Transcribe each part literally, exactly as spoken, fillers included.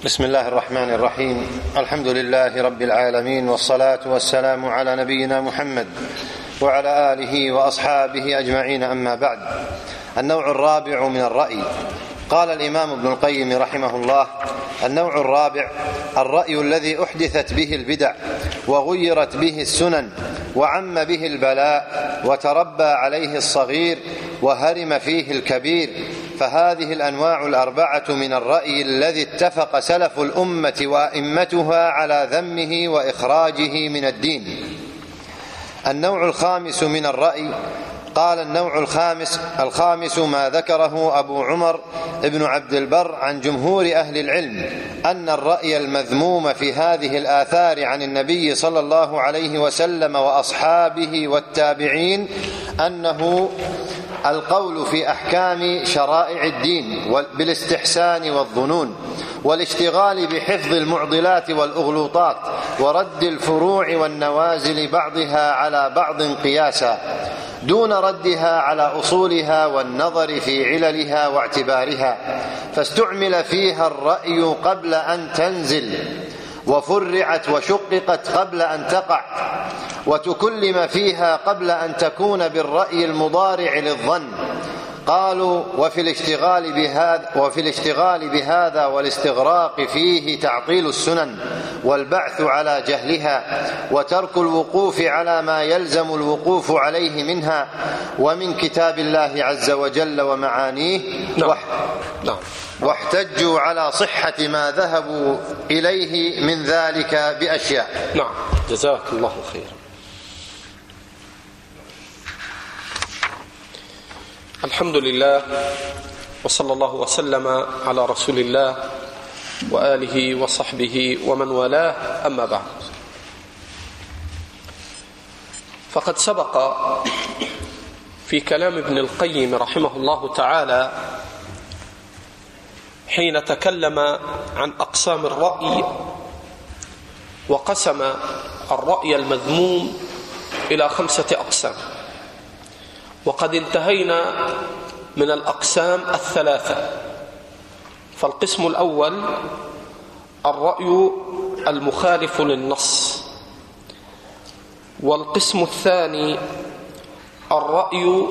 بسم الله الرحمن الرحيم. الحمد لله رب العالمين، والصلاة والسلام على نبينا محمد وعلى آله وأصحابه أجمعين، أما بعد. النوع الرابع من الرأي. قال الإمام ابن القيم رحمه الله: النوع الرابع الرأي الذي أحدثت به البدع وغيرت به السنن وعم به البلاء وتربى عليه الصغير وهرم فيه الكبير. فهذه الأنواع الأربعة من الرأي الذي اتفق سلف الأمة وأئمتها على ذمه وإخراجه من الدين. النوع الخامس من الرأي. قال النوع الخامس الخامس ما ذكره أبو عمر ابن عبد البر عن جمهور أهل العلم أن الرأي المذموم في هذه الآثار عن النبي صلى الله عليه وسلم وأصحابه والتابعين أنه القول في أحكام شرائع الدين بالاستحسان والظنون، والاشتغال بحفظ المعضلات والأغلوطات، ورد الفروع والنوازل بعضها على بعض قياسا دون ردها على أصولها والنظر في عللها واعتبارها، فاستعمل فيها الرأي قبل أن تنزل، وفرعت وشققت قبل أن تقع، وتكلم فيها قبل أن تكون بالرأي المضارع للظن. قالوا: وفي الاشتغال بهذا وفي الاشتغال بهذا والاستغراق فيه تعطيل السنن والبعث على جهلها، وترك الوقوف على ما يلزم الوقوف عليه منها ومن كتاب الله عز وجل ومعانيه. نعم. نعم. واحتجوا على صحة ما ذهبوا إليه من ذلك بأشياء. نعم، جزاك الله خيرا. الحمد لله، وصلى الله وسلم على رسول الله وآله وصحبه ومن والاه، أما بعد. فقد سبق في كلام ابن القيم رحمه الله تعالى حين تكلم عن أقسام الرأي وقسم الرأي المذموم إلى خمسة أقسام، وقد انتهينا من الأقسام الثلاثة. فالقسم الأول الرأي المخالف للنص، والقسم الثاني الرأي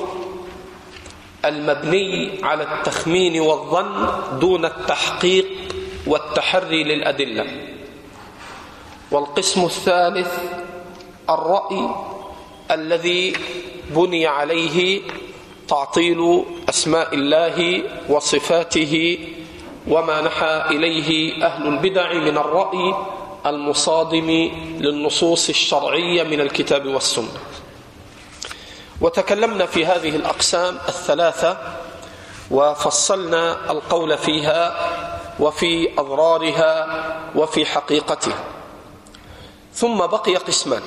المبني على التخمين والظن دون التحقيق والتحري للأدلة، والقسم الثالث الرأي الذي بني عليه تعطيل أسماء الله وصفاته وما نحى إليه أهل البدع من الرأي المصادم للنصوص الشرعية من الكتاب والسنة. وتكلمنا في هذه الأقسام الثلاثة وفصلنا القول فيها وفي أضرارها وفي حقيقتها. ثم بقي قسمان: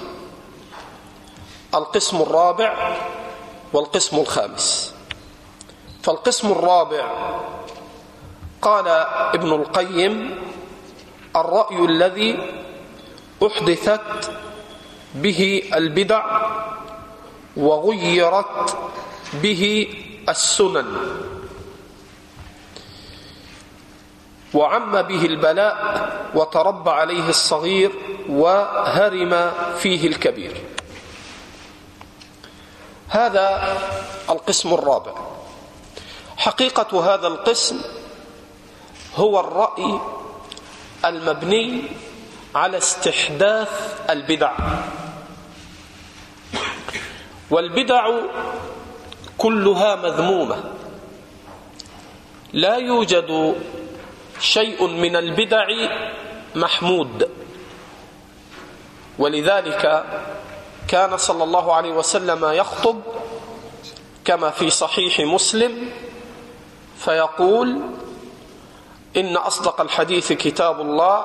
القسم الرابع والقسم الخامس. فالقسم الرابع قال ابن القيم: الرأي الذي أحدثت به البدع وغيرت به السنن وعم به البلاء وتربى عليه الصغير وهرم فيه الكبير. هذا القسم الرابع. حقيقة هذا القسم هو الرأي المبني على استحداث البدع، والبدع كلها مذمومة، لا يوجد شيء من البدع محمود. ولذلك كان صلى الله عليه وسلم يخطب كما في صحيح مسلم فيقول: إن أصدق الحديث كتاب الله،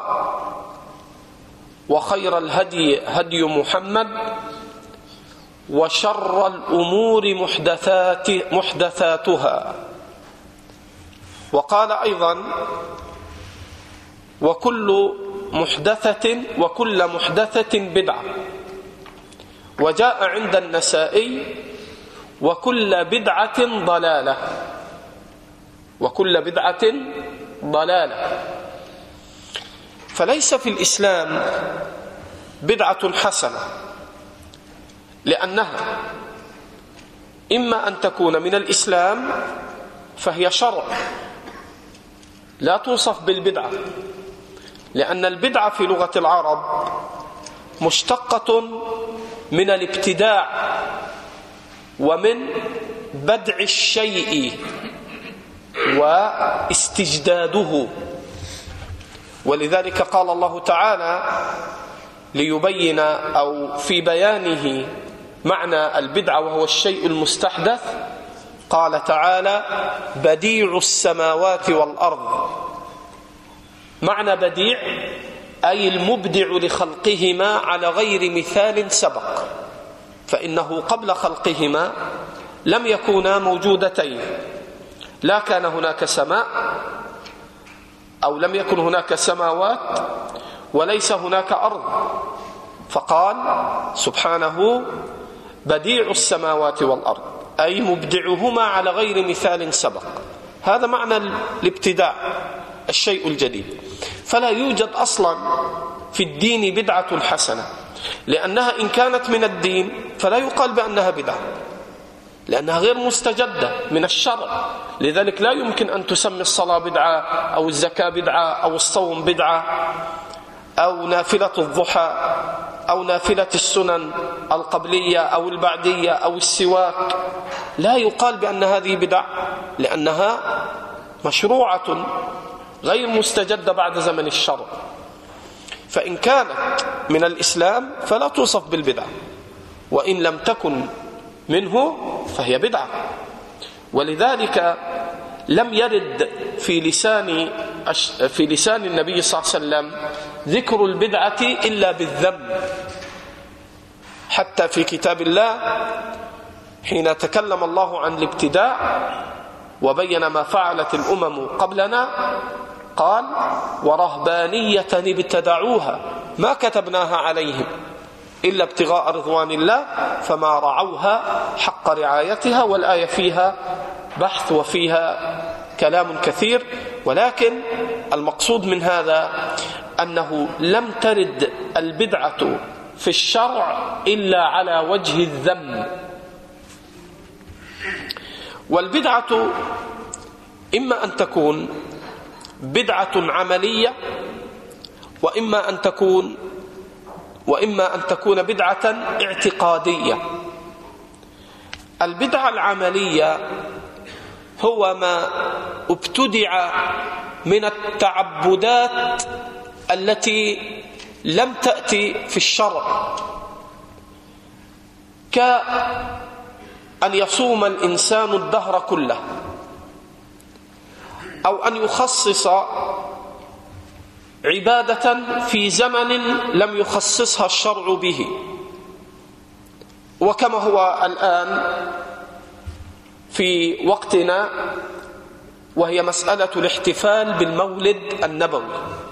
وخير الهدي هدي محمد، وشر الأمور محدثات محدثاتها. وقال أيضا: وكل محدثة وكل محدثة بدعة. وجاء عند النسائي: وكل بدعة ضلالة، وكل بدعة ضلالة. فليس في الإسلام بدعة حسنة، لأنها إما أن تكون من الإسلام فهي شرع لا توصف بالبدعة، لأن البدعة في لغة العرب مشتقة من الابتداع ومن بدع الشيء واستجداده. ولذلك قال الله تعالى ليبين أو في بيانه معنى البدعة وهو الشيء المستحدث، قال تعالى بديع السماوات والأرض. معنى بديع أي المبدع لخلقهما على غير مثال سبق، فإنه قبل خلقهما لم يكونا موجودتين، لا كان هناك سماء أو لم يكن هناك سماوات وليس هناك أرض، فقال سبحانه بديع السماوات والأرض أي مبدعهما على غير مثال سبق. هذا معنى الابتداع، الشيء الجديد. فلا يوجد أصلا في الدين بدعة حسنة، لأنها إن كانت من الدين فلا يقال بأنها بدعة، لأنها غير مستجدة من الشرع. لذلك لا يمكن أن تسمي الصلاة بدعة أو الزكاة بدعة أو الصوم بدعة أو نافلة الضحى أو نافلة السنن القبلية أو البعدية أو السواك. لا يقال بأن هذه بدع، لأنها مشروعة غير مستجدة بعد زمن الشرع. فإن كانت من الإسلام فلا توصف بالبدعة، وإن لم تكن منه فهي بدعة. ولذلك لم يرد في لسان في لسان النبي صلى الله عليه وسلم ذكر البدعة إلا بالذم. حتى في كتاب الله حين تكلم الله عن الابتداع وبين ما فعلت الأمم قبلنا قال ورهبانية ابتدعوها ما كتبناها عليهم إلا ابتغاء رضوان الله فما رعوها حق رعايتها. والآية فيها بحث وفيها كلام كثير، ولكن المقصود من هذا أنه لم ترد البدعة في الشرع إلا على وجه الذم. والبدعة إما أن تكون بدعة عملية وإما أن تكون وإما أن تكون بدعة اعتقادية. البدعة العملية هو ما ابتدع من التعبدات التي لم تأتي في الشرع، كأن يصوم الإنسان الدهر كله، أو أن يخصص عبادة في زمن لم يخصصها الشرع به، وكما هو الآن في وقتنا وهي مسألة الاحتفال بالمولد النبوي.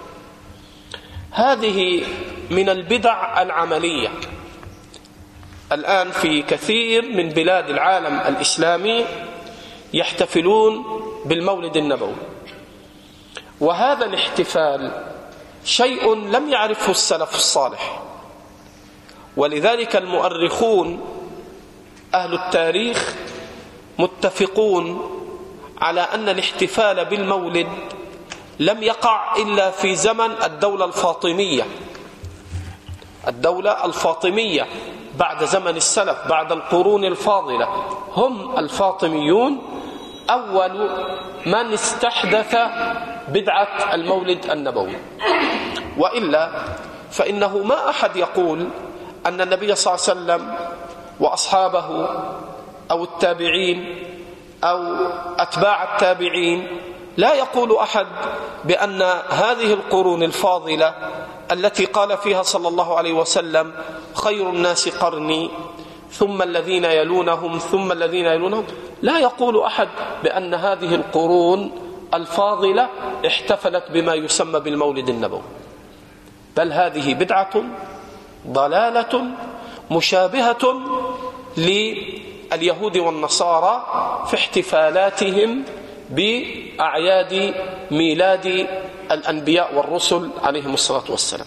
هذه من البدع العملية. الآن في كثير من بلاد العالم الإسلامي يحتفلون بالمولد النبوي، وهذا الاحتفال شيء لم يعرفه السلف الصالح. ولذلك المؤرخون أهل التاريخ متفقون على أن الاحتفال بالمولد لم يقع إلا في زمن الدولة الفاطمية. الدولة الفاطمية بعد زمن السلف، بعد القرون الفاضلة، هم الفاطميون أول من استحدث بدعة المولد النبوي. وإلا فإنه ما أحد يقول أن النبي صلى الله عليه وسلم وأصحابه أو التابعين أو أتباع التابعين، لا يقول أحد بأن هذه القرون الفاضلة التي قال فيها صلى الله عليه وسلم خير الناس قرني ثم الذين يلونهم ثم الذين يلونهم، لا يقول أحد بأن هذه القرون الفاضلة احتفلت بما يسمى بالمولد النبوي، بل هذه بدعة ضلالة مشابهة لليهود والنصارى في احتفالاتهم بأعياد ميلاد الأنبياء والرسل عليهم الصلاة والسلام.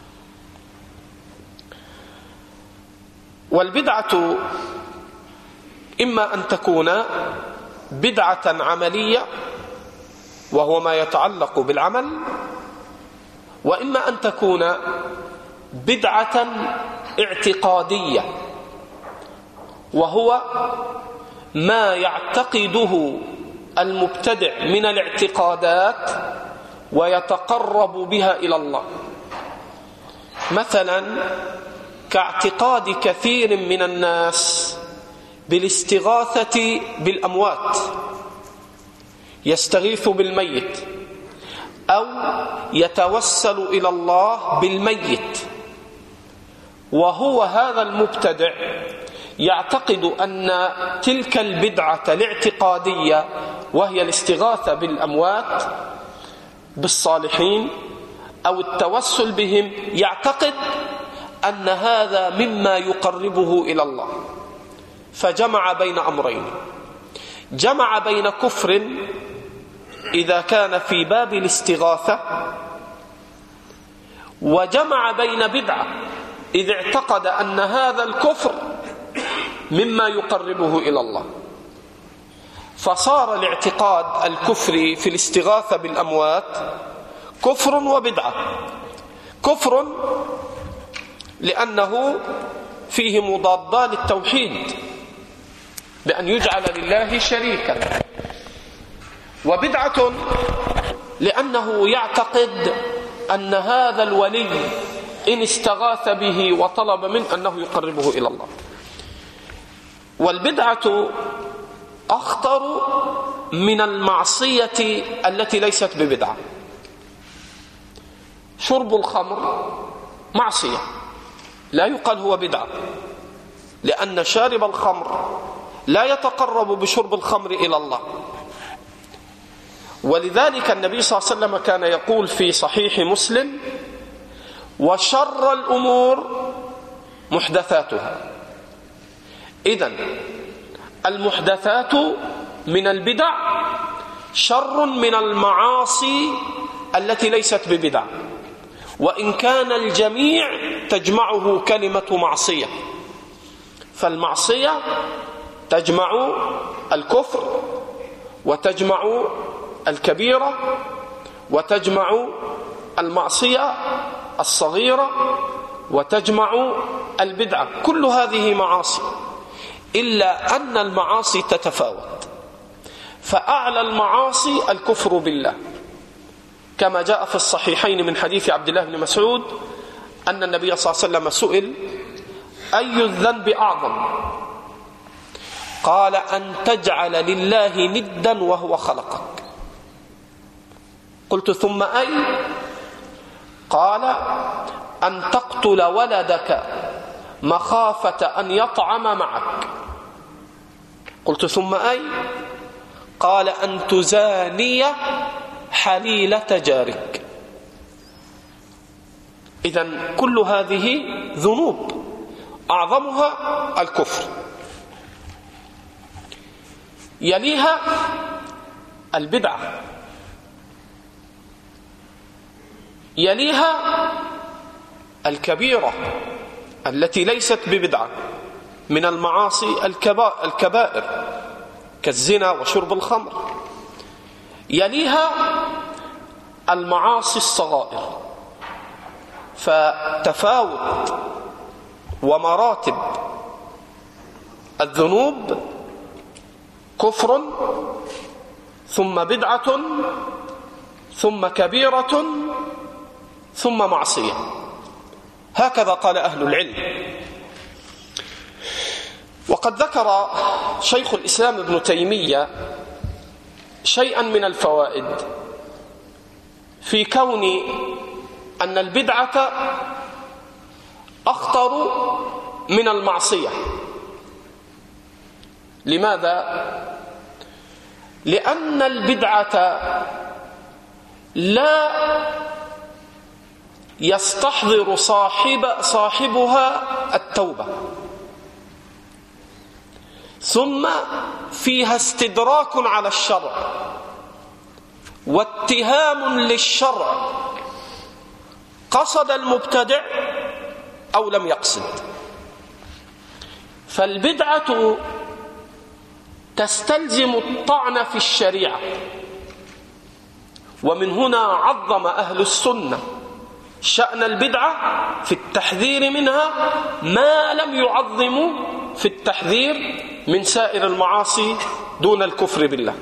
والبدعة إما أن تكون بدعة عملية وهو ما يتعلق بالعمل، وإما أن تكون بدعة اعتقادية وهو ما يعتقده المبتدع من الاعتقادات ويتقرب بها إلى الله، مثلا كاعتقاد كثير من الناس بالاستغاثة بالأموات، يستغيث بالميت أو يتوسل إلى الله بالميت، وهو هذا المبتدع يعتقد أن تلك البدعة الاعتقادية وهي الاستغاثة بالأموات بالصالحين أو التوسل بهم، يعتقد أن هذا مما يقربه إلى الله، فجمع بين أمرين: جمع بين كفر إذا كان في باب الاستغاثة، وجمع بين بدعة إذا اعتقد أن هذا الكفر مما يقربه إلى الله. فصار الاعتقاد الكفري في الاستغاثة بالأموات كفر وبدعة. كفر لأنه فيه مضادة للتوحيد بأن يجعل لله شريكا، وبدعة لأنه يعتقد أن هذا الولي إن استغاث به وطلب منه أنه يقربه إلى الله. والبدعة أخطر من المعصية التي ليست ببدعة. شرب الخمر معصية لا يقال هو بدعة، لأن شارب الخمر لا يتقرب بشرب الخمر إلى الله. ولذلك النبي صلى الله عليه وسلم كان يقول في صحيح مسلم: وشر الأمور محدثاتها. إذن المحدثات من البدع شر من المعاصي التي ليست ببدع، وإن كان الجميع تجمعه كلمة معصية، فالمعصية تجمع الكفر وتجمع الكبيرة وتجمع المعصية الصغيرة وتجمع البدعة، كل هذه معاصي، إلا أن المعاصي تتفاوت. فأعلى المعاصي الكفر بالله، كما جاء في الصحيحين من حديث عبد الله بن مسعود أن النبي صلى الله عليه وسلم سئل: أي الذنب أعظم؟ قال: أن تجعل لله ندا وهو خلقك. قلت: ثم أي؟ قال: أن تقتل ولدك مخافة أن يطعم معك. قلت: ثم أي؟ قال: أن تزاني حليلة جارك. إذن كل هذه ذنوب أعظمها الكفر. يليها البدعة، يليها الكبيرة التي ليست ببدعة من المعاصي الكبائر كالزنا وشرب الخمر. يليها المعاصي الصغائر. فتفاوت ومراتب الذنوب: كفر ثم بدعة ثم كبيرة ثم معصية. هكذا قال أهل العلم. وقد ذكر شيخ الإسلام ابن تيمية شيئا من الفوائد في كون أن البدعة أخطر من المعصية. لماذا؟ لأن البدعة لا يستحضر صاحب صاحبها التوبة، ثم فيها استدراك على الشرع، واتهام للشرع قصد المبتدع أو لم يقصد. فالبدعة تستلزم الطعن في الشريعة، ومن هنا عظم أهل السنة شأن البدعة في التحذير منها ما لم يعظموا في التحذير من سائر المعاصي دون الكفر بالله.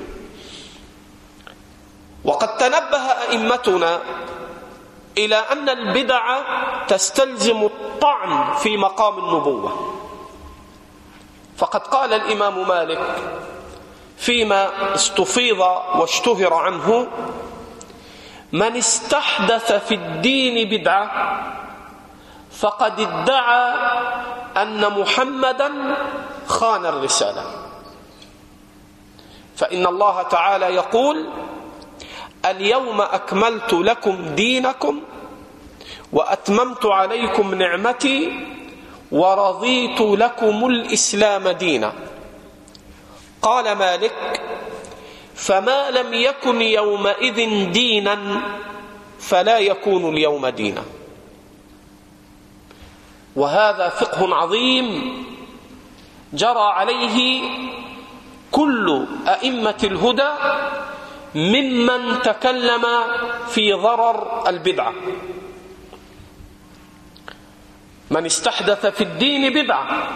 وقد تنبه أئمتنا إلى أن البدع تستلزم الطعن في مقام النبوة، فقد قال الإمام مالك فيما استفيض واشتهر عنه: من استحدث في الدين بدعة فقد ادعى أن محمدا خان الرسالة. فإن الله تعالى يقول: اليوم أكملت لكم دينكم وأتممت عليكم نعمتي ورضيت لكم الإسلام دينا. قال مالك: فما لم يكن يومئذ دينا فلا يكون اليوم دينا. وهذا فقه عظيم جرى عليه كل أئمة الهدى ممن تكلم في ضرر البدعة. من استحدث في الدين بدعة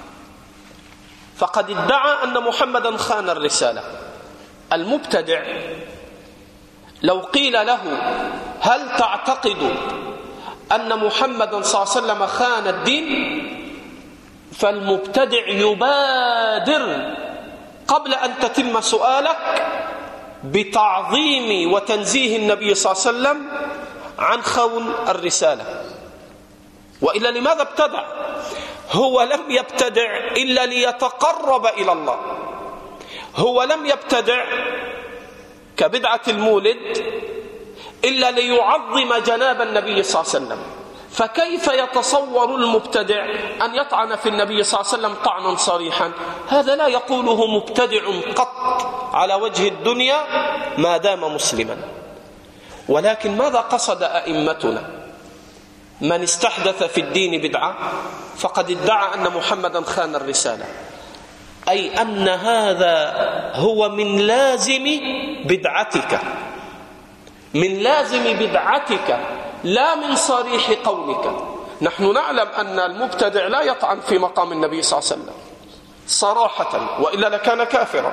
فقد ادعى أن محمدا خان الرسالة. المبتدع لو قيل له: هل تعتقد أن محمدا صلى الله عليه وسلم خان الدين؟ فالمبتدع يبادر قبل أن تتم سؤالك بتعظيم وتنزيه النبي صلى الله عليه وسلم عن خون الرسالة. وإلا لماذا ابتدع؟ هو لم يبتدع إلا ليتقرب إلى الله. هو لم يبتدع كبدعة المولد إلا ليعظم جناب النبي صلى الله عليه وسلم. فكيف يتصور المبتدع أن يطعن في النبي صلى الله عليه وسلم طعنا صريحا؟ هذا لا يقوله مبتدع قط على وجه الدنيا ما دام مسلما. ولكن ماذا قصد أئمتنا؟ من استحدث في الدين بدعة فقد ادعى أن محمدا خان الرسالة، أي أن هذا هو من لازم بدعتك، من لازم بدعتك لا من صريح قولك. نحن نعلم أن المبتدع لا يطعن في مقام النبي صلى الله عليه وسلم صراحة، وإلا لكان كافرا.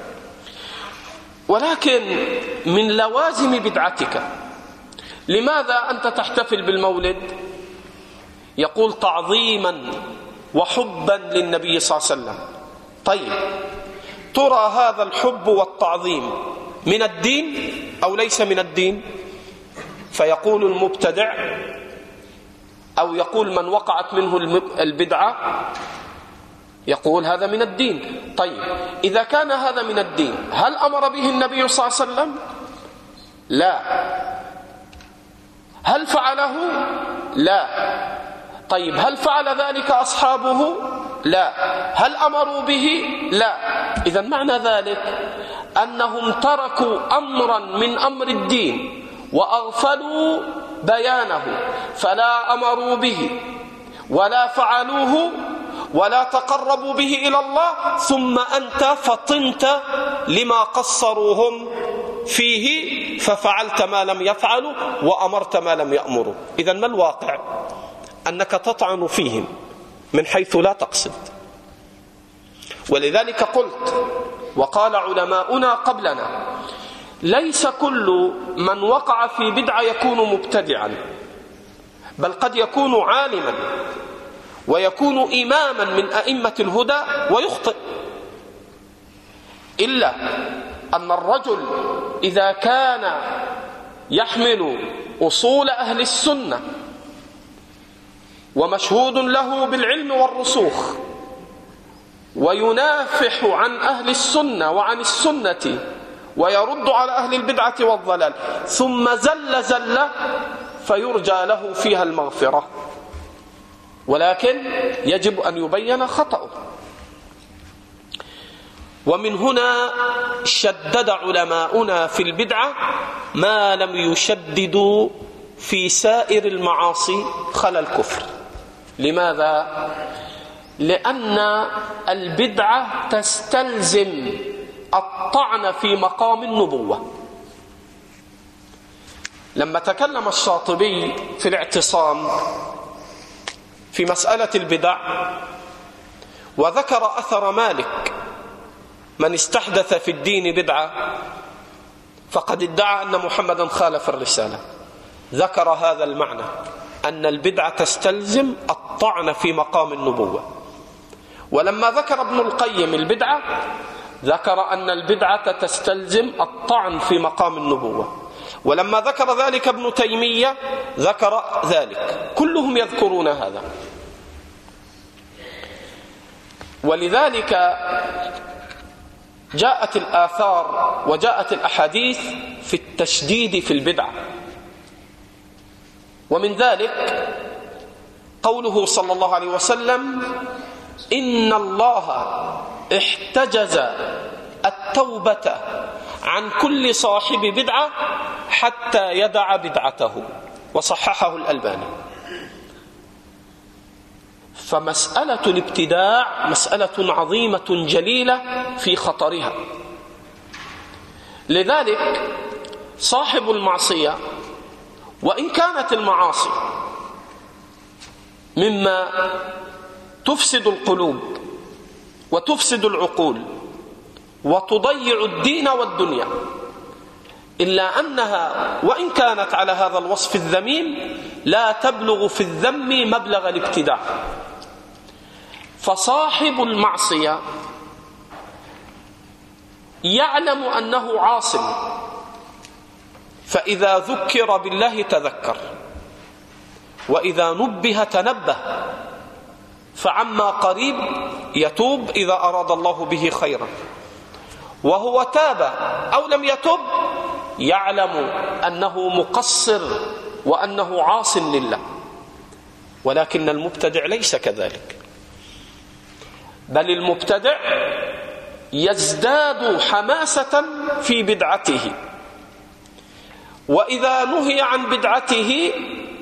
ولكن من لوازم بدعتك. لماذا أنت تحتفل بالمولد؟ يقول: تعظيما وحبا للنبي صلى الله عليه وسلم. طيب، ترى هذا الحب والتعظيم من الدين أو ليس من الدين؟ فيقول المبتدع أو يقول من وقعت منه البدعة، يقول هذا من الدين. طيب، إذا كان هذا من الدين هل أمر به النبي صلى الله عليه وسلم؟ لا. هل فعله؟ لا. طيب، هل فعل ذلك أصحابه؟ لا. هل أمروا به؟ لا. إذن معنى ذلك أنهم تركوا أمرا من أمر الدين وأغفلوا بيانه، فلا أمروا به ولا فعلوه ولا تقربوا به إلى الله، ثم أنت فطنت لما قصروهم فيه ففعلت ما لم يفعلوا وأمرت ما لم يأمروا. إذن ما الواقع؟ أنك تطعن فيهم من حيث لا تقصد. ولذلك قلت وقال علماؤنا قبلنا: ليس كل من وقع في بدعة يكون مبتدعا، بل قد يكون عالما ويكون إماما من أئمة الهدى ويخطئ. إلا أن الرجل إذا كان يحمل أصول أهل السنة ومشهود له بالعلم والرسوخ وينافح عن أهل السنة وعن السنة ويرد على أهل البدعة والضلال ثم زل زل فيرجى له فيها المغفرة، ولكن يجب أن يبين خطأه. ومن هنا شدد علماؤنا في البدعة ما لم يشددوا في سائر المعاصي خلا الكفر. لماذا؟ لأن البدعة تستلزم الطعن في مقام النبوة. لما تكلم الشاطبي في الاعتصام في مسألة البدع وذكر أثر مالك: من استحدث في الدين بدعة فقد ادعى أن محمدا خالف الرسالة، ذكر هذا المعنى، أن البدعة تستلزم الطعن في مقام النبوة. ولما ذكر ابن القيم البدعة ذكر أن البدعة تستلزم الطعن في مقام النبوة. ولما ذكر ذلك ابن تيمية ذكر ذلك، كلهم يذكرون هذا. ولذلك جاءت الآثار وجاءت الأحاديث في التشديد في البدعة. ومن ذلك قوله صلى الله عليه وسلم: إن الله احتجز التوبة عن كل صاحب بدعة حتى يدع بدعته، وصححه الألباني. فمسألة الابتداع مسألة عظيمة جليلة في خطرها. لذلك صاحب المعصية، وإن كانت المعاصي مما تفسد القلوب وتفسد العقول وتضيع الدين والدنيا، إلا أنها وإن كانت على هذا الوصف الذميم لا تبلغ في الذم مبلغ الابتداع. فصاحب المعصية يعلم أنه عاصم، فإذا ذكر بالله تذكر، وإذا نبه تنبه، فعما قريب يتوب إذا أراد الله به خيرا. وهو تاب أو لم يتب يعلم أنه مقصر وأنه عاص لله. ولكن المبتدع ليس كذلك، بل المبتدع يزداد حماسة في بدعته، وإذا نهي عن بدعته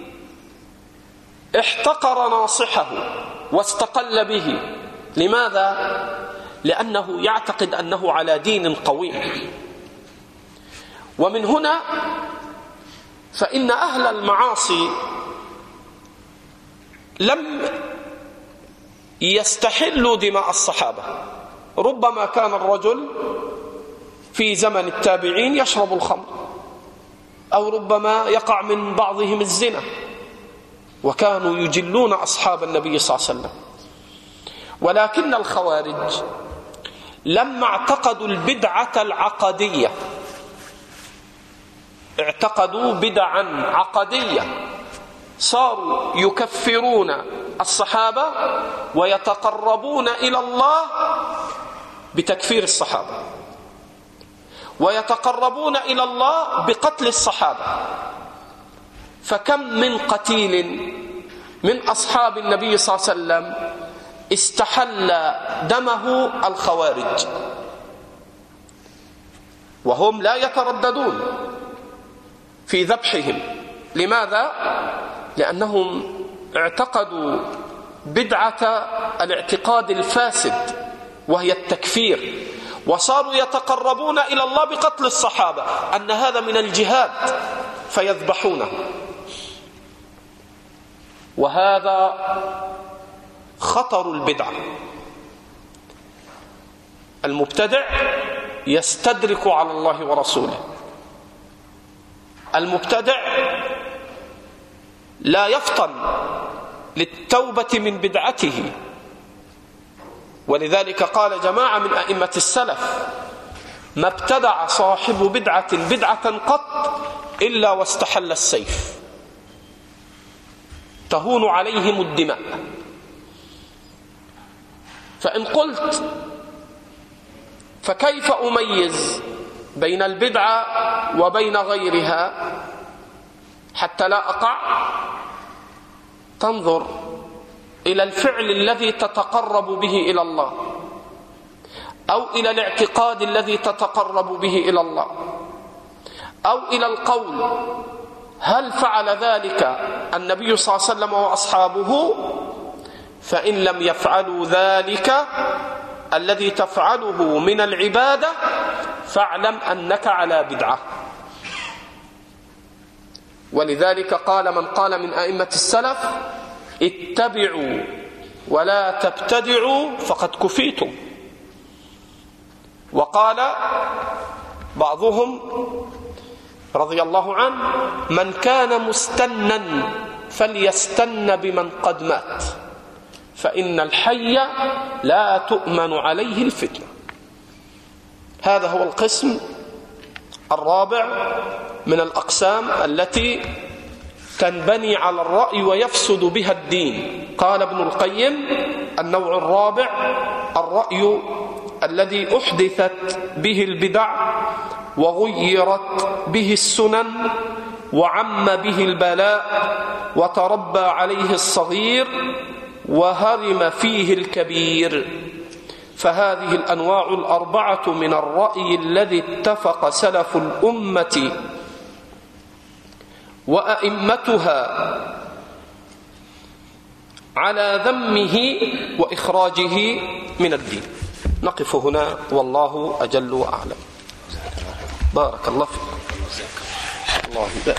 احتقر ناصحه واستقل به. لماذا؟ لأنه يعتقد أنه على دين قويم. ومن هنا فإن أهل المعاصي لم يستحلوا دماء الصحابة. ربما كان الرجل في زمن التابعين يشرب الخمر، أو ربما يقع من بعضهم الزنا، وكانوا يجلون أصحاب النبي صلى الله عليه وسلم. ولكن الخوارج لما اعتقدوا البدعة العقدية، اعتقدوا بدعا عقدية، صاروا يكفرون الصحابة ويتقربون إلى الله بتكفير الصحابة، ويتقربون إلى الله بقتل الصحابة. فكم من قتيل من أصحاب النبي صلى الله عليه وسلم استحل دمه الخوارج، وهم لا يترددون في ذبحهم. لماذا؟ لأنهم اعتقدوا بدعة الاعتقاد الفاسد وهي التكفير، وصاروا يتقربون إلى الله بقتل الصحابة، أن هذا من الجهاد فيذبحونه. وهذا خطر البدعة. المبتدع يستدرك على الله ورسوله، المبتدع لا يفطن للتوبة من بدعته. ولذلك قال جماعة من أئمة السلف: ما ابتدع صاحب بدعة بدعة قط إلا واستحل السيف، تهون عليهم الدماء. فإن قلت فكيف أميز بين البدعة وبين غيرها حتى لا أقع؟ تنظر إلى الفعل الذي تتقرب به إلى الله. أو إلى الاعتقاد الذي تتقرب به إلى الله، أو إلى القول. هل فعل ذلك النبي صلى الله عليه وسلم وأصحابه؟ فإن لم يفعلوا ذلك الذي تفعله من العبادة فاعلم أنك على بدعة. ولذلك قال من قال من أئمة السلف: اتبعوا ولا تبتدعوا فقد كفيتم. وقال بعضهم رضي الله عنه: من كان مستنا فليستن بمن قد مات، فإن الحي لا تؤمن عليه الفتنة. هذا هو القسم الرابع من الأقسام التي تنبني على الرأي ويفسد بها الدين. قال ابن القيم: النوع الرابع الرأي الذي أحدثت به البدع وغيرت به السنن وعم به البلاء وتربى عليه الصغير وهرم فيه الكبير. فهذه الأنواع الأربعة من الرأي الذي اتفق سلف الأمة وأئمتها على ذمه وإخراجه من الدين. نقف هنا والله أجل وأعلم. بارك الله فيكم. الله يبارك.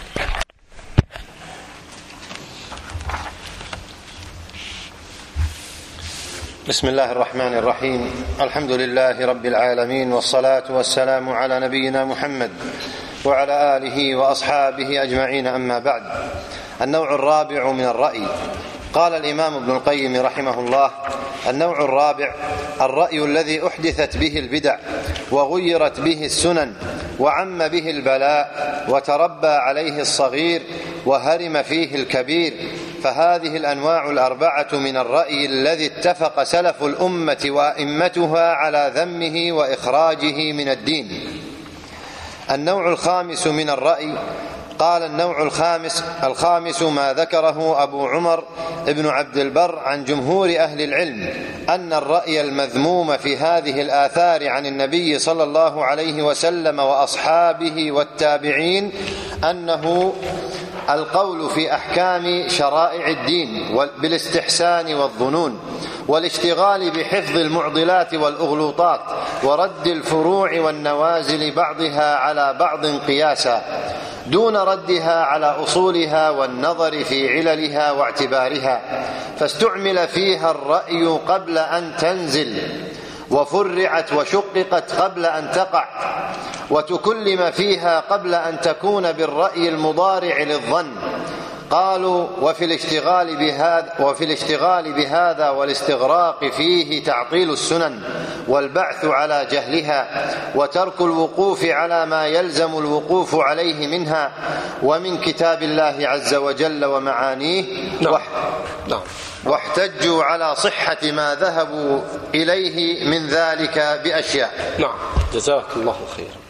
بسم الله الرحمن الرحيم. الحمد لله رب العالمين، والصلاة والسلام على نبينا محمد وعلى آله وأصحابه أجمعين، أما بعد. النوع الرابع من الرأي. قال الإمام ابن القيم رحمه الله: النوع الرابع الرأي الذي أحدثت به البدع وغيرت به السنن وعم به البلاء وتربى عليه الصغير وهرم فيه الكبير. فهذه الأنواع الأربعة من الرأي الذي اتفق سلف الأمة وأئمتها على ذمه وإخراجه من الدين. النوع الخامس من الرأي. قال: النوع الخامس الخامس ما ذكره أبو عمر ابن عبد البر عن جمهور أهل العلم أن الرأي المذموم في هذه الآثار عن النبي صلى الله عليه وسلم وأصحابه والتابعين أنه القول في أحكام شرائع الدين بالاستحسان والظنون، والاشتغال بحفظ المعضلات والأغلوطات، ورد الفروع والنوازل بعضها على بعض قياسا، دون ردها على أصولها والنظر في عللها واعتبارها. فاستعمل فيها الرأي قبل أن تنزل، وفرعت وشققت قبل أن تقع، وتكلم فيها قبل أن تكون بالرأي المضارع للظن. قالوا: وفي الاشتغال بهذا وفي الاشتغال بهذا والاستغراق فيه تعطيل السنن والبعث على جهلها، وترك الوقوف على ما يلزم الوقوف عليه منها ومن كتاب الله عز وجل ومعانيه. نعم. وح... نعم. واحتجوا على صحة ما ذهبوا إليه من ذلك بأشياء. نعم. جزاك الله خيرا.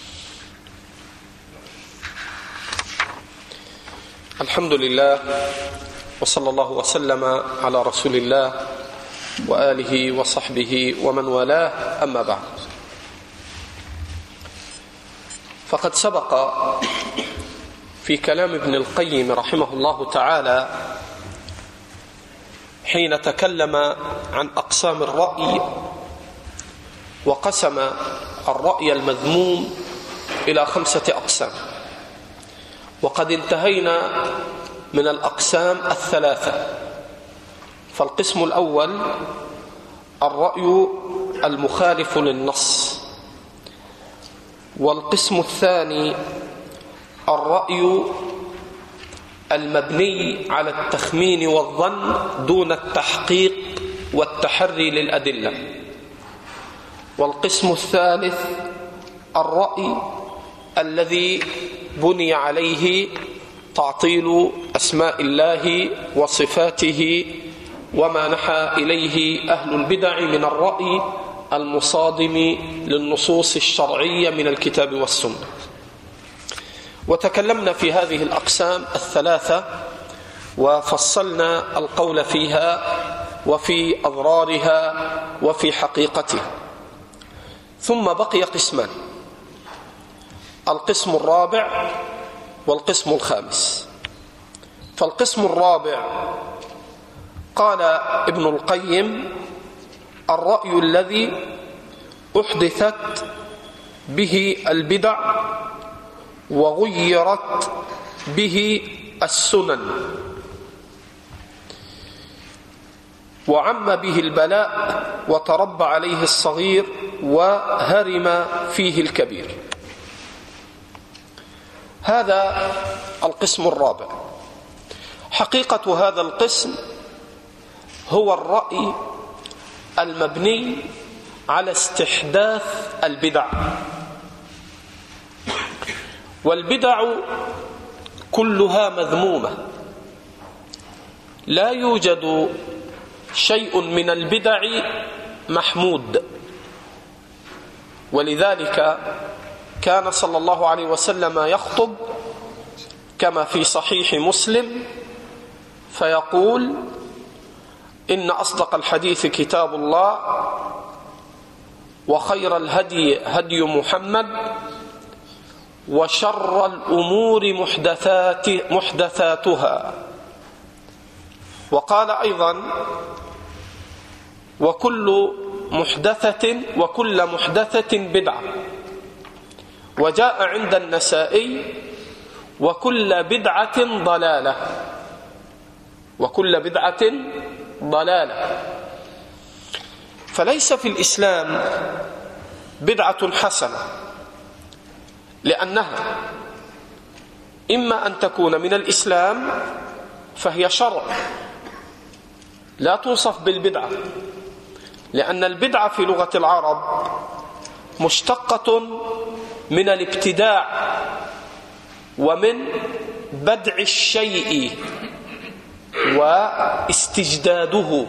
الحمد لله، وصلى الله وسلم على رسول الله وآله وصحبه ومن والاه، أما بعد. فقد سبق في كلام ابن القيم رحمه الله تعالى حين تكلم عن أقسام الرأي وقسم الرأي المذموم إلى خمسة أقسام، وقد انتهينا من الأقسام الثلاثة. فالقسم الأول الرأي المخالف للنص، والقسم الثاني الرأي المبني على التخمين والظن دون التحقيق والتحري للأدلة، والقسم الثالث الرأي الذي بني عليه تعطيل أسماء الله وصفاته وما نحى إليه أهل البدع من الرأي المصادم للنصوص الشرعية من الكتاب والسنة. وتكلمنا في هذه الأقسام الثلاثة وفصلنا القول فيها وفي أضرارها وفي حقيقتها. ثم بقي قسمان: القسم الرابع والقسم الخامس. فالقسم الرابع قال ابن القيم: الرأي الذي أحدثت به البدع وغيرت به السنن وعم به البلاء وتربى عليه الصغير وهرم فيه الكبير. هذا القسم الرابع. حقيقة هذا القسم هو الرأي المبني على استحداث البدع. والبدع كلها مذمومة، لا يوجد شيء من البدع محمود. ولذلك كان صلى الله عليه وسلم يخطب كما في صحيح مسلم فيقول: إن أصدق الحديث كتاب الله، وخير الهدي هدي محمد، وشر الأمور محدثات محدثاتها. وقال أيضا: وكل محدثة وكل محدثة بدعة. وجاء عند النسائي: وكل بدعة ضلالة، وكل بدعة ضلالة. فليس في الإسلام بدعة حسنة، لأنها إما أن تكون من الإسلام فهي شرع لا توصف بالبدعة، لأن البدعة في لغة العرب مشتقة من الابتداع ومن بدع الشيء واستجداده.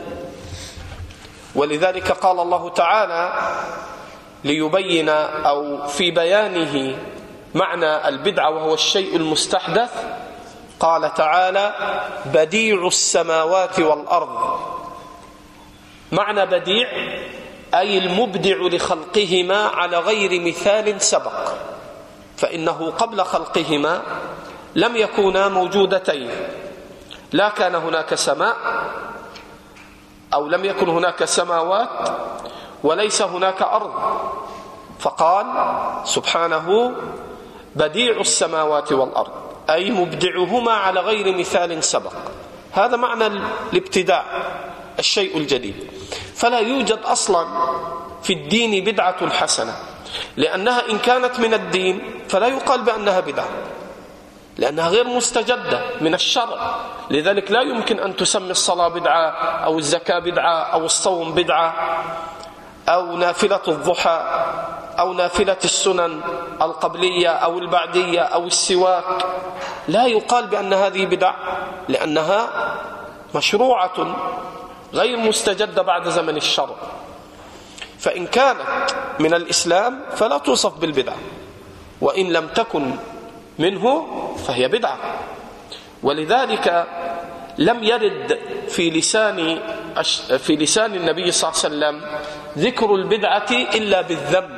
ولذلك قال الله تعالى ليبين أو في بيانه معنى البدعة وهو الشيء المستحدث، قال تعالى: بديع السماوات والأرض. معنى بديع أي المبدع لخلقهما على غير مثال سبق، فإنه قبل خلقهما لم يكونا موجودتين، لا كان هناك سماء أو لم يكن هناك سماوات وليس هناك أرض، فقال سبحانه: بديع السماوات والأرض، أي مبدعهما على غير مثال سبق. هذا معنى الابتداع، الشيء الجديد. فلا يوجد أصلا في الدين بدعة حسنة، لأنها إن كانت من الدين فلا يقال بأنها بدعة، لأنها غير مستجدة من الشرع. لذلك لا يمكن أن تسمي الصلاة بدعة أو الزكاة بدعة أو الصوم بدعة أو نافلة الضحى أو نافلة السنن القبلية أو البعدية أو السواك. لا يقال بأن هذه بدع، لأنها مشروعة غير مستجدة بعد زمن الشرع. فإن كانت من الإسلام فلا توصف بالبدعة، وإن لم تكن منه فهي بدعة. ولذلك لم يرد في لسان في لسان النبي صلى الله عليه وسلم ذكر البدعة إلا بالذم.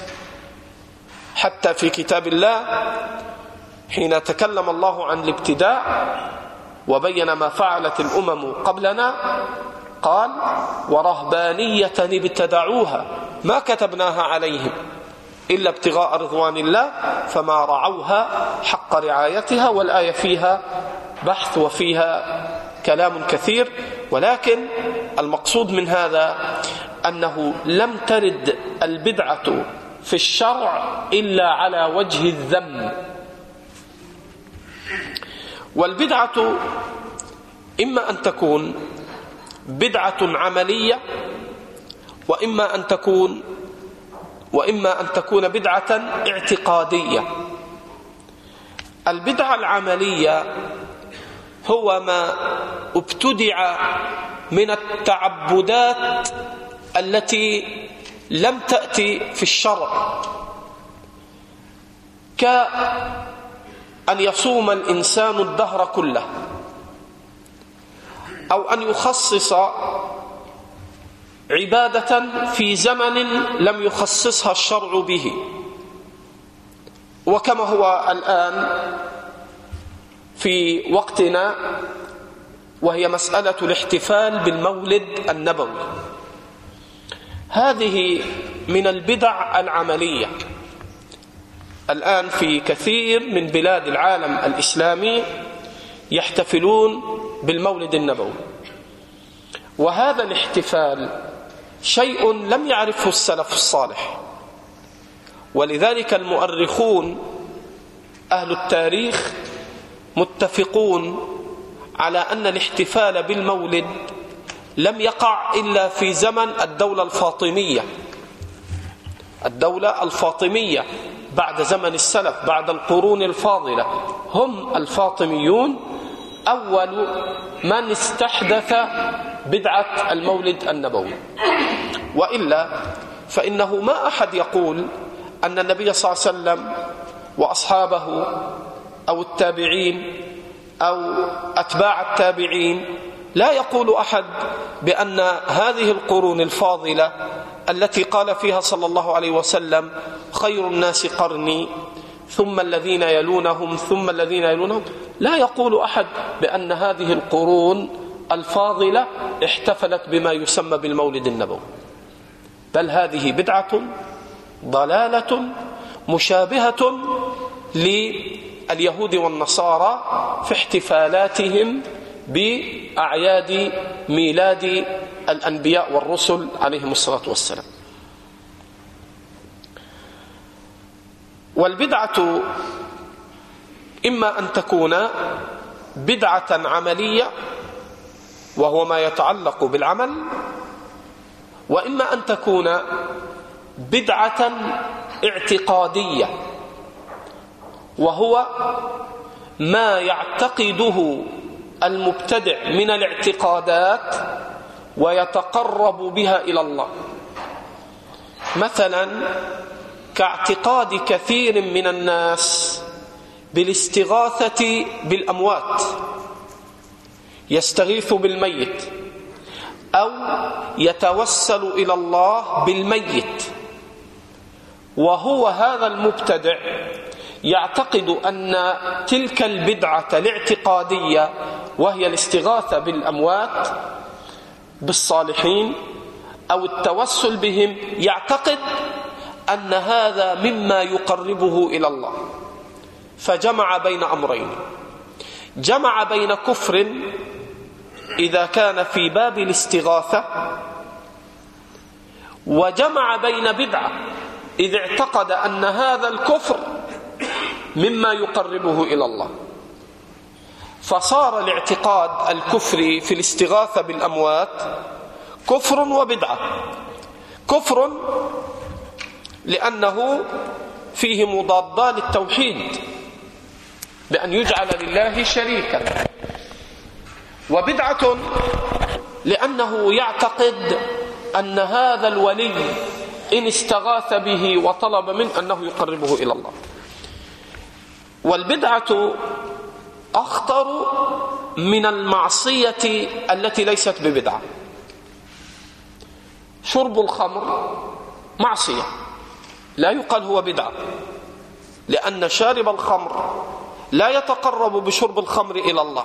حتى في كتاب الله حين تكلم الله عن الابتداع وبين ما فعلت الأمم قبلنا قال: ورهبانية ابتدعوها ما كتبناها عليهم إلا ابتغاء رضوان الله فما رعوها حق رعايتها. والآية فيها بحث وفيها كلام كثير، ولكن المقصود من هذا أنه لم ترد البدعة في الشرع إلا على وجه الذم. والبدعة إما أن تكون بدعة عملية وإما أن تكون وإما أن تكون بدعة اعتقادية. البدعة العملية هو ما ابتدع من التعبدات التي لم تأتي في الشرع، كأن يصوم الإنسان الدهر كله، أو أن يخصص عبادة في زمن لم يخصصها الشرع به، وكما هو الآن في وقتنا، وهي مسألة الاحتفال بالمولد النبوي. هذه من البدع العملية. الآن في كثير من بلاد العالم الإسلامي يحتفلون بالمولد النبوي، وهذا الاحتفال شيء لم يعرفه السلف الصالح، ولذلك المؤرخون أهل التاريخ متفقون على أن الاحتفال بالمولد لم يقع إلا في زمن الدولة الفاطمية. الدولة الفاطمية بعد زمن السلف، بعد القرون الفاضلة، هم الفاطميون أول من استحدث بدعة المولد النبوي. وإلا فإنه ما أحد يقول أن النبي صلى الله عليه وسلم وأصحابه أو التابعين أو أتباع التابعين، لا يقول أحد بأن هذه القرون الفاضلة التي قال فيها صلى الله عليه وسلم خير الناس قرني ثم الذين يلونهم ثم الذين يلونهم، لا يقول أحد بأن هذه القرون الفاضلة احتفلت بما يسمى بالمولد النبوي، بل هذه بدعة ضلالة مشابهة لليهود والنصارى في احتفالاتهم بأعياد ميلاد الأنبياء والرسل عليهم الصلاة والسلام. والبدعة إما أن تكون بدعة عملية وهو ما يتعلق بالعمل، وإما أن تكون بدعة اعتقادية وهو ما يعتقده المبتدع من الاعتقادات ويتقرب بها إلى الله، مثلا كاعتقاد كثير من الناس بالاستغاثة بالأموات، يستغيث بالميت أو يتوسل إلى الله بالميت، وهو هذا المبتدع يعتقد أن تلك البدعة الاعتقادية وهي الاستغاثة بالأموات بالصالحين أو التوسل بهم، يعتقد أن هذا مما يقربه إلى الله، فجمع بين أمرين، جمع بين كفر إذا كان في باب الاستغاثة، وجمع بين بدعة إذا اعتقد أن هذا الكفر مما يقربه إلى الله، فصار الاعتقاد الكفري في الاستغاثة بالأموات كفر وبدعة. كفر لأنه فيه مضادة للتوحيد بأن يجعل لله شريكا، وبدعة لأنه يعتقد أن هذا الولي إن استغاث به وطلب منه أنه يقربه إلى الله. والبدعة أخطر من المعصية التي ليست ببدعة. شرب الخمر معصية لا يقال هو بدعة، لأن شارب الخمر لا يتقرب بشرب الخمر إلى الله.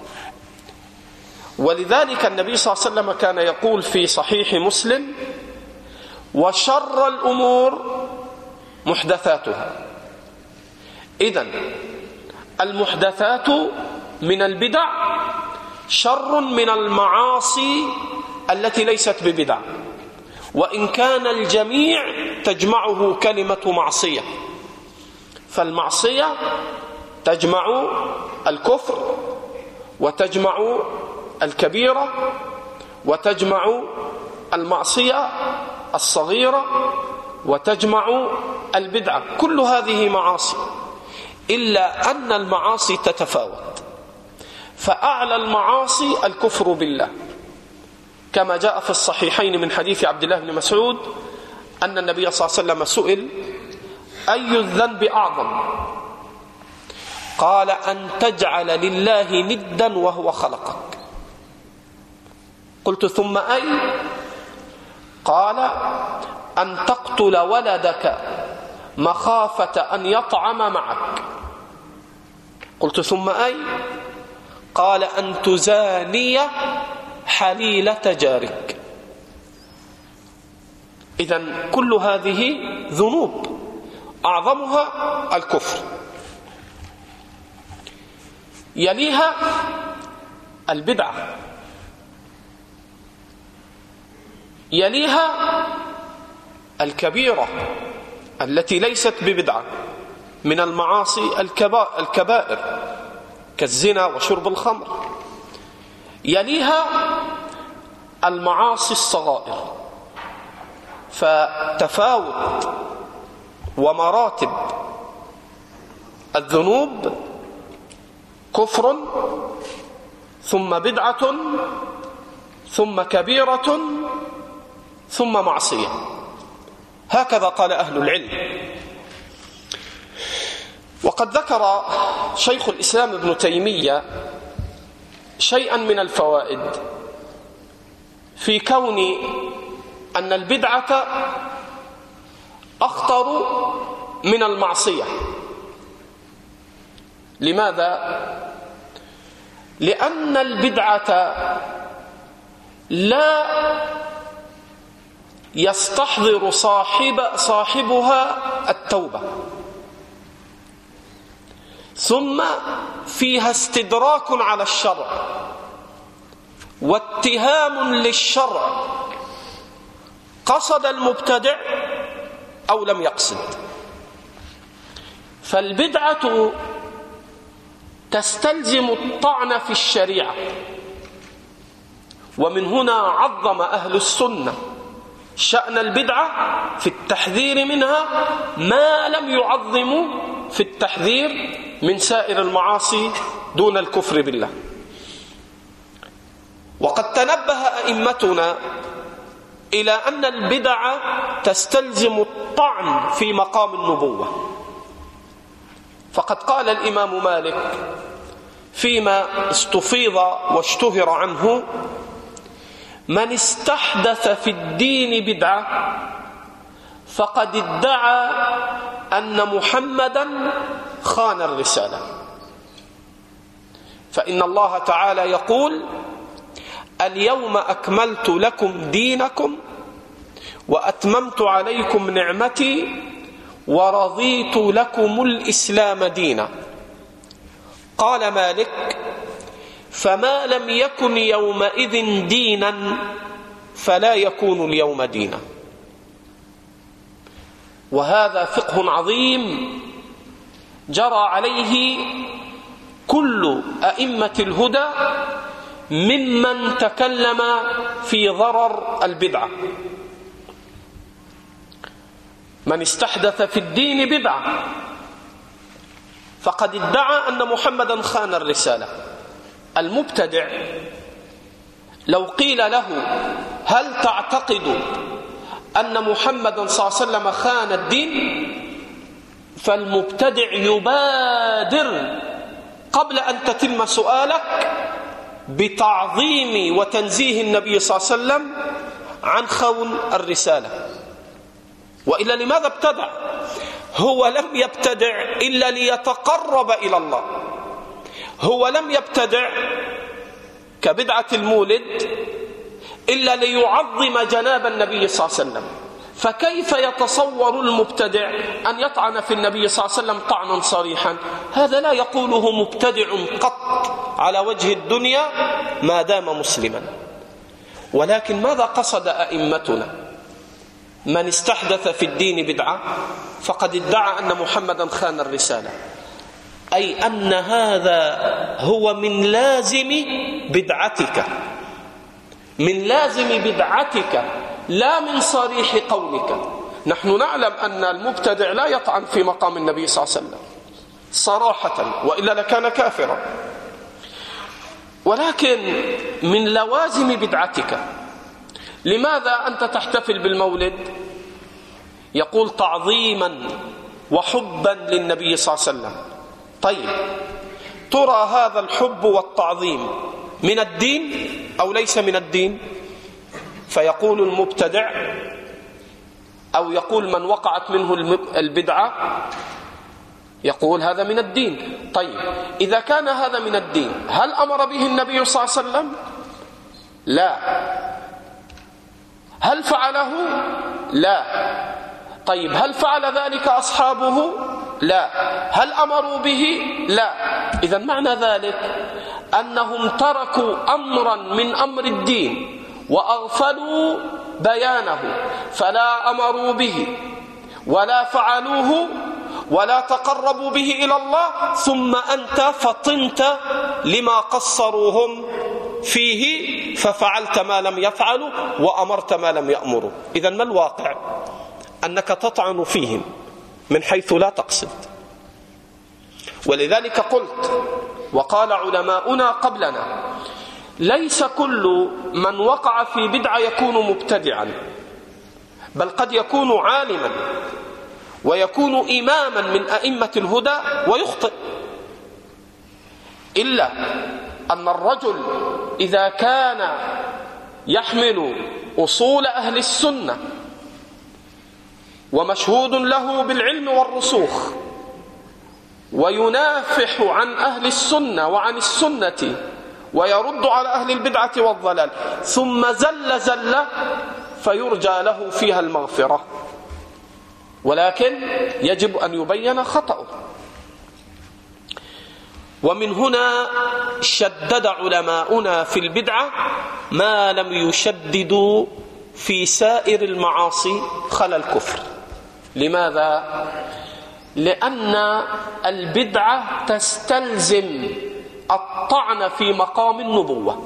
ولذلك النبي صلى الله عليه وسلم كان يقول في صحيح مسلم: وشر الأمور محدثاتها. إذن المحدثات من البدع شر من المعاصي التي ليست ببدع، وإن كان الجميع تجمعه كلمة معصية، فالمعصية تجمع الكفر وتجمع الكبيرة وتجمع المعصية الصغيرة وتجمع البدعة، كل هذه معاصي، إلا أن المعاصي تتفاوت، فأعلى المعاصي الكفر بالله، كما جاء في الصحيحين من حديث عبد الله بن مسعود أن النبي صلى الله عليه وسلم سئل: أي الذنب أعظم؟ قال: أن تجعل لله ندا وهو خلقك. قلت: ثم أي؟ قال: أن تقتل ولدك مخافة أن يطعم معك. قلت: ثم أي؟ قال: أن تزاني حليلة جارك. إذن كل هذه ذنوب أعظمها الكفر. يليها البدعة، يليها الكبيرة التي ليست ببدعة من المعاصي الكبائر كالزنا وشرب الخمر. يليها المعاصي الصغائر. فتفاوت ومراتب الذنوب: كفر، ثم بدعة، ثم كبيرة، ثم معصية. هكذا قال أهل العلم. وقد ذكر شيخ الإسلام ابن تيمية شيئا من الفوائد في كون أن البدعة أخطر من المعصية. لماذا؟ لأن البدعة لا يستحضر صاحب صاحبها التوبة، ثم فيها استدراك على الشرع واتهام للشرع، قصد المبتدع أو لم يقصد. فالبدعة تستلزم الطعن في الشريعة، ومن هنا عظم أهل السنة شأن البدعة في التحذير منها ما لم يعظموا في التحذير من سائر المعاصي دون الكفر بالله. وقد تنبه أئمتنا إلى أن البدع تستلزم الطعن في مقام النبوة. فقد قال الإمام مالك فيما استفيض واشتهر عنه: من استحدث في الدين بدعة فقد ادعى أن محمدا خان الرسالة. فإن الله تعالى يقول: اليوم أكملت لكم دينكم وأتممت عليكم نعمتي ورضيت لكم الإسلام دينا. قال مالك: فما لم يكن يومئذ دينا فلا يكون اليوم دينا. وهذا فقه عظيم جرى عليه كل أئمة الهدى ممن تكلم في ضرر البدعة. من استحدث في الدين بدعة فقد ادعى أن محمدا خان الرسالة. المبتدع لو قيل له: هل تعتقد أن محمدا صلى الله عليه وسلم خان الدين؟ فالمبتدع يبادر قبل أن تتم سؤالك بتعظيم وتنزيه النبي صلى الله عليه وسلم عن خون الرسالة. وإلا لماذا ابتدع؟ هو لم يبتدع إلا ليتقرب إلى الله. هو لم يبتدع كبدعة المولد إلا ليعظم جناب النبي صلى الله عليه وسلم. فكيف يتصور المبتدع أن يطعن في النبي صلى الله عليه وسلم طعنا صريحا؟ هذا لا يقوله مبتدع قط على وجه الدنيا ما دام مسلما. ولكن ماذا قصد أئمتنا؟ من استحدث في الدين بدعة فقد ادعى أن محمدا خان الرسالة، أي أن هذا هو من لازم بدعتك، من لازم بدعتك لا من صريح قولك. نحن نعلم أن المبتدع لا يطعن في مقام النبي صلى الله عليه وسلم صراحة، وإلا لكان كافرا. ولكن من لوازم بدعتك. لماذا أنت تحتفل بالمولد؟ يقول: تعظيما وحبا للنبي صلى الله عليه وسلم. طيب، ترى هذا الحب والتعظيم من الدين أو ليس من الدين؟ فيقول المبتدع أو يقول من وقعت منه البدعة، يقول هذا من الدين. طيب إذا كان هذا من الدين، هل أمر به النبي صلى الله عليه وسلم؟ لا. هل فعله؟ لا. طيب هل فعل ذلك أصحابه؟ لا. هل أمروا به؟ لا. إذن معنى ذلك أنهم تركوا أمرا من أمر الدين وأغفلوا بيانه، فلا أمروا به ولا فعلوه ولا تقربوا به إلى الله، ثم أنت فطنت لما قصروهم فيه ففعلت ما لم يفعلوا وأمرت ما لم يأمروا. إذن ما الواقع؟ أنك تطعن فيهم من حيث لا تقصد. ولذلك قلت وقال علماؤنا قبلنا: ليس كل من وقع في بدعة يكون مبتدعا، بل قد يكون عالما ويكون إماما من أئمة الهدى ويخطئ، إلا أن الرجل إذا كان يحمل أصول أهل السنة ومشهود له بالعلم والرسوخ وينافح عن أهل السنة وعن السنة ويرد على أهل البدعة والضلال، ثم زل زل، فيرجى له فيها المغفرة، ولكن يجب أن يبين خطأه. ومن هنا شدد علماؤنا في البدعة ما لم يشددوا في سائر المعاصي خلا الكفر. لماذا؟ لأن البدعة تستلزم الطعن في مقام النبوة.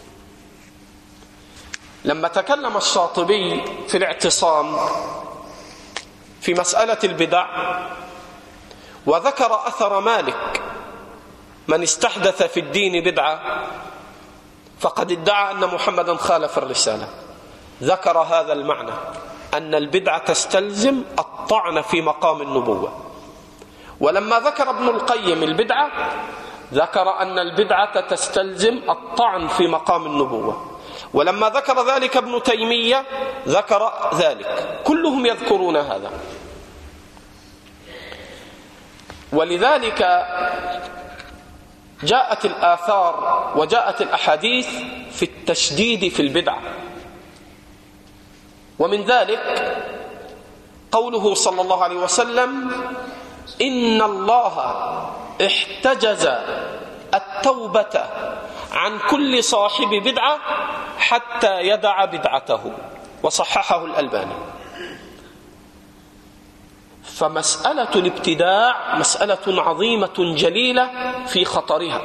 لما تكلم الشاطبي في الاعتصام في مسألة البدع وذكر أثر مالك: من استحدث في الدين بدعة فقد ادعى أن محمدا خالف الرسالة، ذكر هذا المعنى، أن البدعة تستلزم الطعن في مقام النبوة. ولما ذكر ابن القيم البدعة ذكر أن البدعة تستلزم الطعن في مقام النبوة. ولما ذكر ذلك ابن تيمية ذكر ذلك. كلهم يذكرون هذا. ولذلك جاءت الآثار وجاءت الأحاديث في التشديد في البدعة. ومن ذلك قوله صلى الله عليه وسلم: إن الله احتجز التوبة عن كل صاحب بدعة حتى يدع بدعته، وصححه الألباني. فمسألة الابتداع مسألة عظيمة جليلة في خطرها.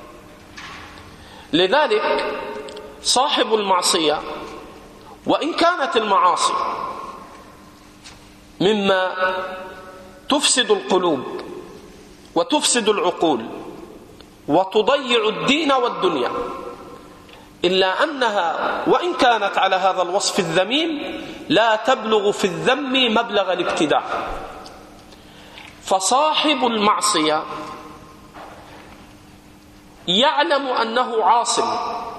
لذلك صاحب المعصية، وإن كانت المعاصي مما تفسد القلوب وتفسد العقول وتضيع الدين والدنيا، إلا أنها وإن كانت على هذا الوصف الذميم لا تبلغ في الذم مبلغ الابتداع. فصاحب المعصية يعلم أنه عاصم،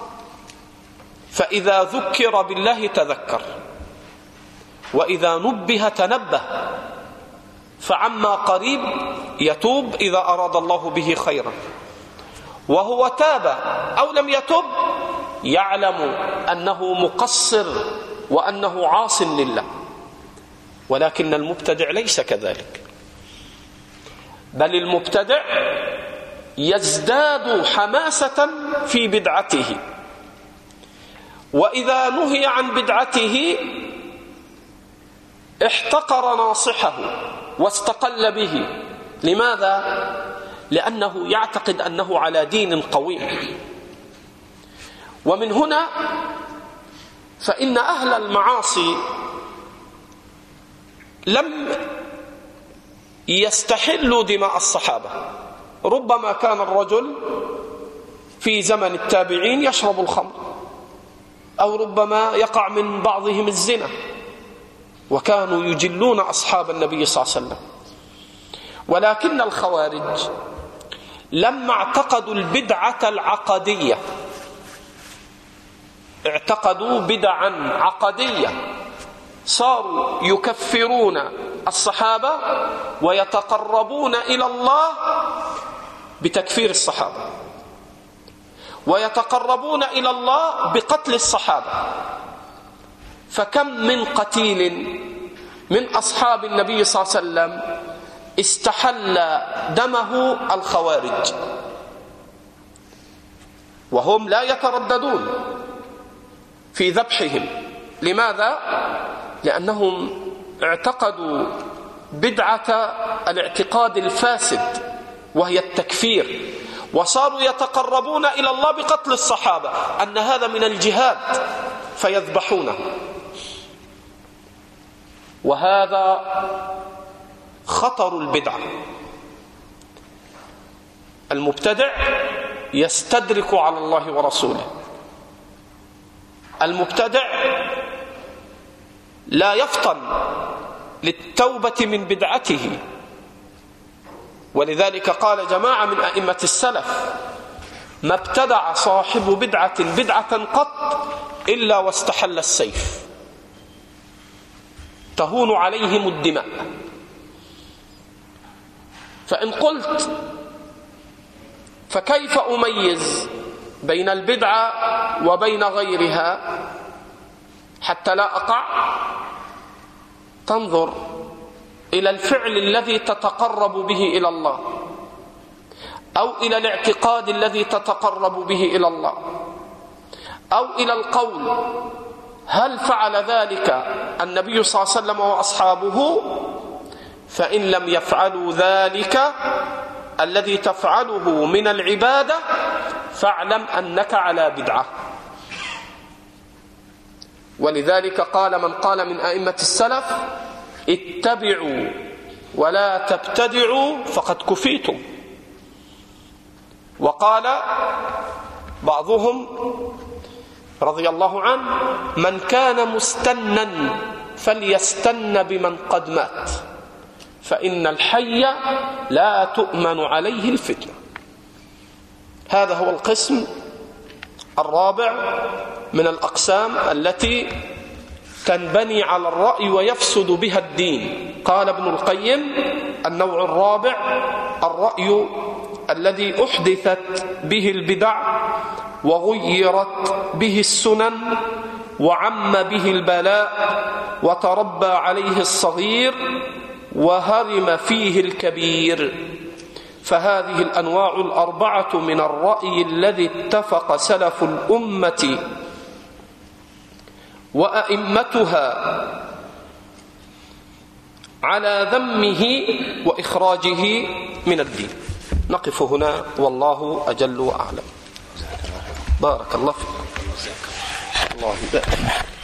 فإذا ذكر بالله تذكر، وإذا نبه تنبه، فعما قريب يتوب إذا أراد الله به خيرا. وهو تاب أو لم يتب يعلم أنه مقصر وأنه عاص لله. ولكن المبتدع ليس كذلك، بل المبتدع يزداد حماسة في بدعته، وإذا نهي عن بدعته احتقر ناصحه واستقل به. لماذا؟ لأنه يعتقد أنه على دين قويم. ومن هنا فإن أهل المعاصي لم يستحلوا دماء الصحابة. ربما كان الرجل في زمن التابعين يشرب الخمر، أو ربما يقع من بعضهم الزنا، وكانوا يجلون أصحاب النبي صلى الله عليه وسلم. ولكن الخوارج لما اعتقدوا البدعة العقدية اعتقدوا بدعا عقدية، صاروا يكفرون الصحابة ويتقربون إلى الله بتكفير الصحابة، ويتقربون إلى الله بقتل الصحابة. فكم من قتيل من أصحاب النبي صلى الله عليه وسلم استحل دمه الخوارج وهم لا يترددون في ذبحهم. لماذا؟ لأنهم اعتقدوا بدعة الاعتقاد الفاسد وهي التكفير، وصاروا يتقربون إلى الله بقتل الصحابة، أن هذا من الجهاد فيذبحونه. وهذا خطر البدعة. المبتدع يستدرك على الله ورسوله، المبتدع لا يفطن للتوبة من بدعته. ولذلك قال جماعة من أئمة السلف: ما ابتدع صاحب بدعة بدعة قط إلا واستحل السيف، تهون عليهم الدماء. فإن قلت فكيف أميز بين البدعة وبين غيرها حتى لا أقع؟ تنظر إلى الفعل الذي تتقرب به إلى الله، أو إلى الاعتقاد الذي تتقرب به إلى الله، أو إلى القول. هل فعل ذلك النبي صلى الله عليه وسلم وأصحابه؟ فإن لم يفعلوا ذلك الذي تفعله من العبادة فاعلم أنك على بدعة. ولذلك قال من قال من أئمة السلف: اتبعوا ولا تبتدعوا فقد كفيتم. وقال بعضهم رضي الله عنه: من كان مستنا فليستن بمن قد مات، فإن الحي لا تؤمن عليه الفتنة. هذا هو القسم الرابع من الأقسام التي تنبني على الرأي ويفسد بها الدين. قال ابن القيم: النوع الرابع الرأي الذي أحدثت به البدع وغيرت به السنن وعم به البلاء وتربى عليه الصغير وهرم فيه الكبير. فهذه الأنواع الأربعة من الرأي الذي اتفق سلف الأمة وأئمتها على ذمه وإخراجه من الدين. نقف هنا والله أجل وأعلم. بارك الله فيكم. الله يبارك.